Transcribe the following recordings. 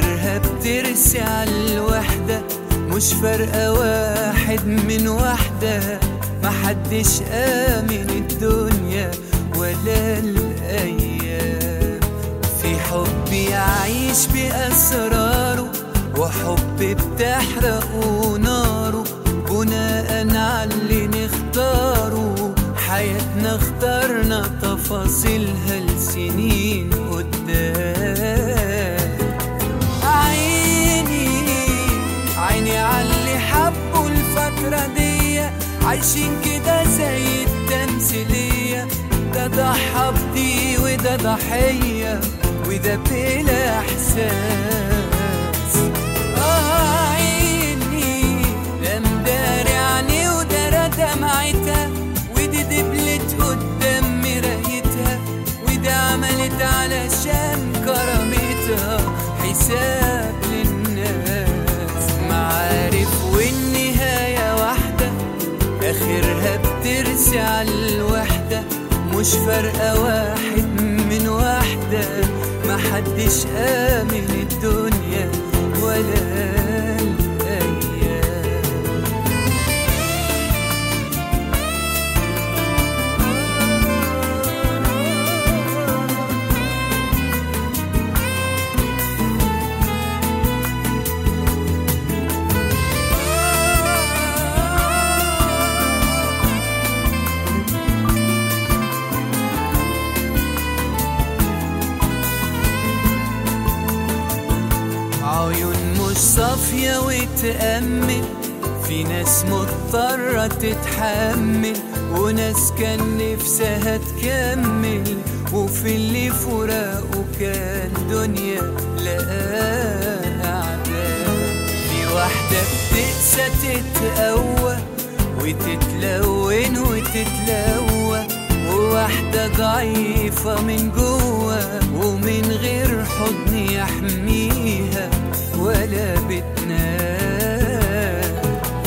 آخرها بترسي عالوحدة، مش فارقة واحد من واحدة. محدش آمن الدنيا ولا الأيام، في حب يعيش بأسراره وحب بتحرقه ناره، بناء على اللي نختاره. حياتنا اخترنا تفاصيلها لسنين قدام. عيني عاللي حبوا الفترة دي، عايشين كده زي التمثيلية. ده ضحى بدي وده ضحية وده بلا احساس. عيني ده مداري عني ودارى دمعتها، ودي دبلت قدام مرايتها، ودي عملت علشان كرامتها حساب للناس. معارف والنهاية واحدة، آخرها بترسي عالوحدة، مش فارقة واحد من واحدة. محدش آمن الدنيا ولا الأيام. عيون مش صافية وتأمل، في ناس مضطرة تتحمل، وناس كان نفسها تكمل، وفي اللي فراقه كان دنيا لقاها أعداء. في واحدة بتقسى تتقوى وتتلون وتتلوى، وواحدة ضعيفة من جوه ومن غير حضن يحميها ولا بتنام.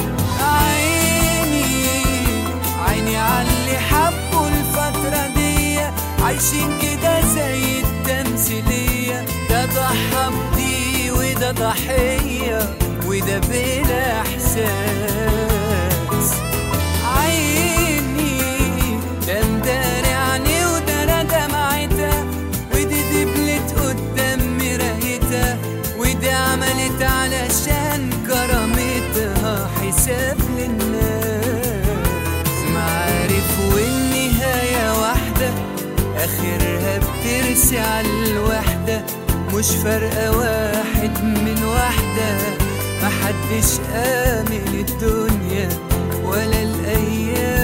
عيني عاللي حبوا الفترة دي، عايشين كده زي التمثيلية. ده ضحى بدي وده ضحية وده بلا احساس. عيني ده مداري عني ودارى دمعتها، ودي دبلت قدام مرايتها، ودي عملت علشان كرامتها حساب للناس. معارف والنهاية واحدة، آخرها بترسي عالوحدة، مش فارقة واحد من واحدة. محدش آمن الدنيا ولا الأيام.